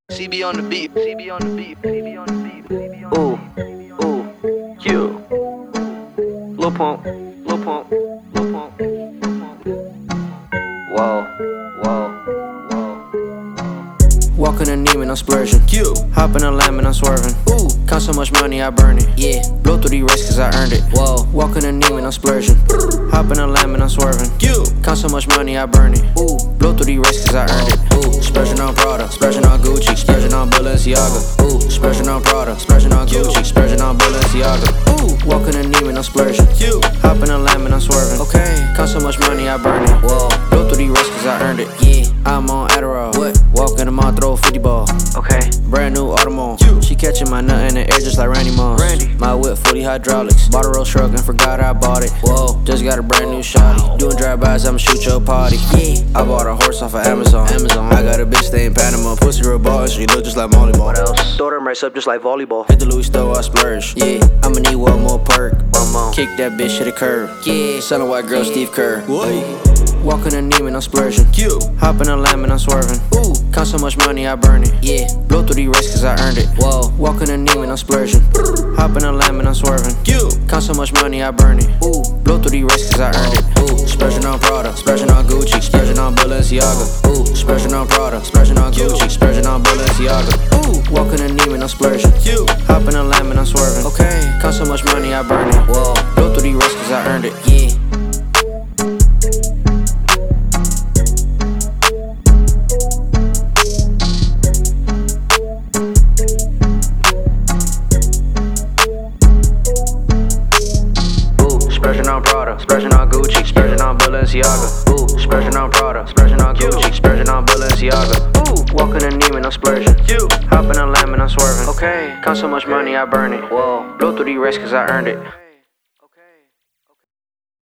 CB on the beat, CB on the beat, CB on the beat, CB on the beat. Ooh, ooh, Q. Lil Pump, Lil Pump, Lil Pump, Lil Pump. Whoa, whoa, whoa. Walk in a Neiman, I'm splurging. Q. Hop in a lamb and I'm swerving. Ooh. Count so much money, I burn it. Yeah. Blow through these racks cause I earned it. Whoa. Walk in a Neiman, I'm splurging. Hop in a lamb and I'm swerving. Q. Count so much money, I burn it. Ooh. Blow through these racks cause I earned it. Ooh. Splurging on Prada, splurging on Gucci, splurging on Balenciaga. Ooh. Splurging on Prada, splurging on Gucci, splurging on Balenciaga. Ooh. Walk in a Neiman, I'm splurging. Q. Hop in a lamb and I'm swerving. Okay. Count so much money, I burn it. Whoa. Blow through these racks cause I earned it. Yeah. I'm on Adderall. What? Walk in the mall, throw a 50 ball. Okay. Brand new Audemars. You. She catching my nut in the air just like Randy Moss. Randy. My whip fully hydraulics. Bought a Rolls truck and forgot I bought it. Whoa. Just got a brand new shotty. Doing drive-bys, I'ma shoot your party. Yeah. I bought a horse off of Amazon. I got a bitch stay in Panama. Pussy real ball and she look just like Molly Ball. What else? Throw them racks up just like volleyball. Hit the Louis store, I splurge. Yeah. I'ma need one more perk. One more. Kick that bitch to the curb. Yeah. Son of white girl, Steve Kerr. What? Walk in a Neiman, I'm splurging. Q. Hop in a lamb and I'm swerving. Ooh. Count so much money, I burn it. Yeah. Blow through these racks cause I earned it. Whoa. Walk in a Neiman, I'm splurging. Hop in a lamb and I'm swerving. Q. Count so much money, I burn it. Ooh. Blow through these racks cause I earned it. Ooh. Splurging on Prada, splurging on Gucci, splurging on Balenciaga. Ooh. Splurging on Prada, splurging on Gucci, splurging on Balenciaga. Ooh. Walk in a Neiman, I'm splurging. Q. Hop in a lamb and I'm swerving. Okay. Count so much money, I burn it. Whoa. Blow through these racks cause I earned it. Yeah. Splurging on Prada, splurging on Gucci, splurging on Balenciaga. Ooh, splurging on Prada, splurging on Gucci, splurging on Balenciaga. Ooh, walk in a Neiman, I'm splurging. You. Hop in a lamb and I'm swerving. Okay. Count so much money, I burn it. Whoa. Blow through these racks cause I earned it.